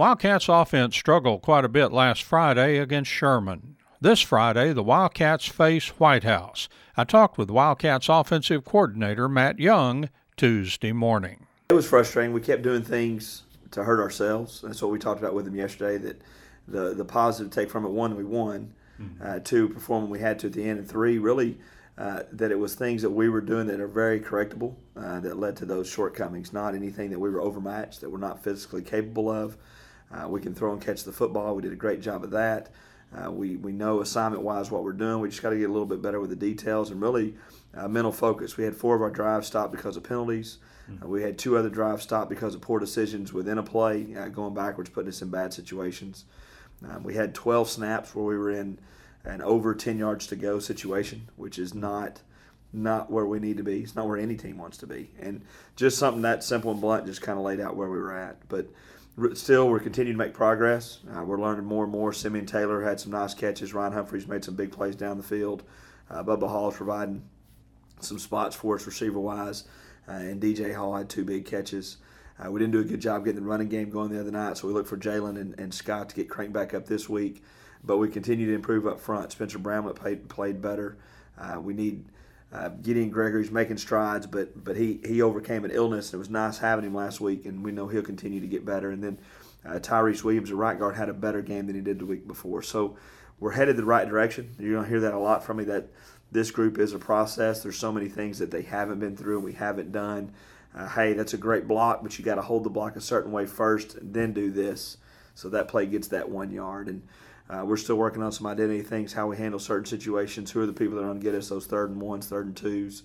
Wildcats offense struggled quite a bit last Friday against Sherman. This Friday, the Wildcats face White House. I talked with Wildcats offensive coordinator Matt Young Tuesday morning. It was frustrating. We kept doing things to hurt ourselves. That's what we talked about with them yesterday, that the positive take from it, one, we won, two, perform when we had to at the end, and three, really that it was things that we were doing that are very correctable that led to those shortcomings, not anything that we were overmatched, that we're not physically capable of. We can throw and catch the football. We did a great job of that. We know assignment-wise what we're doing. We just got to get a little bit better with the details and really mental focus. We had 4 of our drives stopped because of penalties. We had 2 other drives stopped because of poor decisions within a play, going backwards, putting us in bad situations. We had 12 snaps where we were in an over 10 yards to go situation, which is not where we need to be. It's not where any team wants to be. And just something that simple and blunt just kind of laid out where we were at. But still, we're continuing to make progress. We're learning more and more. Simeon Taylor had some nice catches. Ryan Humphreys made some big plays down the field. Bubba Hall is providing some spots for us receiver-wise. And DJ Hall had 2 big catches. We didn't do a good job getting the running game going the other night, so we look for Jalen and Scott to get cranked back up this week. But we continue to improve up front. Spencer Bramlett played better. We need Gideon Gregory's making strides, but he overcame an illness. It was nice having him last week, and we know he'll continue to get better. And then Tyrese Williams, the right guard, had a better game than he did the week before. So we're headed the right direction. You're going to hear that a lot from me, that this group is a process. There's so many things that they haven't been through and we haven't done. Hey, that's a great block, but you got to hold the block a certain way first and then do this. So that play gets that 1 yard. And we're still working on some identity things, how we handle certain situations, who are the people that are going to get us those 3rd and 1s, 3rd and 2s.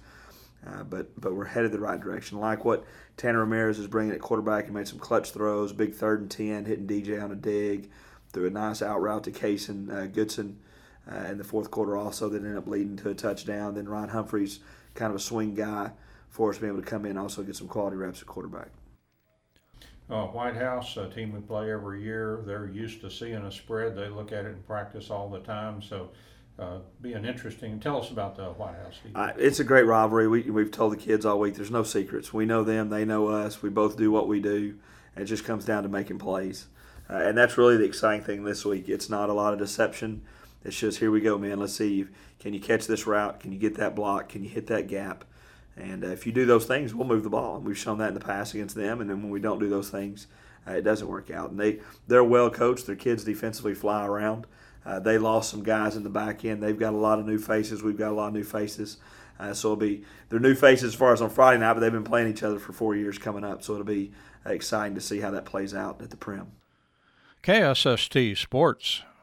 But we're headed the right direction. Like what Tanner Ramirez is bringing at quarterback. He made some clutch throws, big 3rd and 10, hitting DJ on a dig, threw a nice out route to Kaysen Goodson in the 4th quarter also that ended up leading to a touchdown. Then Ryan Humphreys, kind of a swing guy for us to be able to come in and also get some quality reps at quarterback. White House, a team we play every year, they're used to seeing a spread. They look at it in practice all the time. So being interesting. Tell us about the White House team. It's a great rivalry. We've told the kids all week there's no secrets. We know them. They know us. We both do what we do. It just comes down to making plays. And that's really the exciting thing this week. It's not a lot of deception. It's just, here we go, man. Let's see. Can you catch this route? Can you get that block? Can you hit that gap? And if you do those things, we'll move the ball. And we've shown that in the past against them. And then when we don't do those things, it doesn't work out. And they're well coached. Their kids defensively fly around. They lost some guys in the back end. They've got a lot of new faces. We've got a lot of new faces. So it'll be their new faces as far as on Friday night, but they've been playing each other for 4 years coming up. So it'll be exciting to see how that plays out at the Prim. KSST Sports